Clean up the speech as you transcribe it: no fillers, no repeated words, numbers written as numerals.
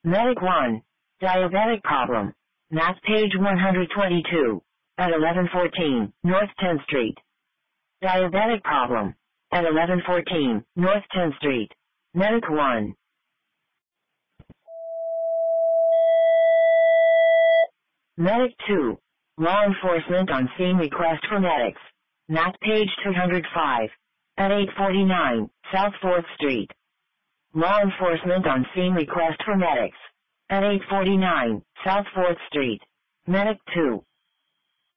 Medic 1. Diabetic problem. Math page 122. At 1114, North 10th Street. Diabetic problem. At 1114, North 10th Street. Medic 1. Medic 2. Law enforcement on scene request for medics. Math page 205. At 849, South 4th Street. Law enforcement on scene request for medics. At 849, South 4th Street. Medic 2.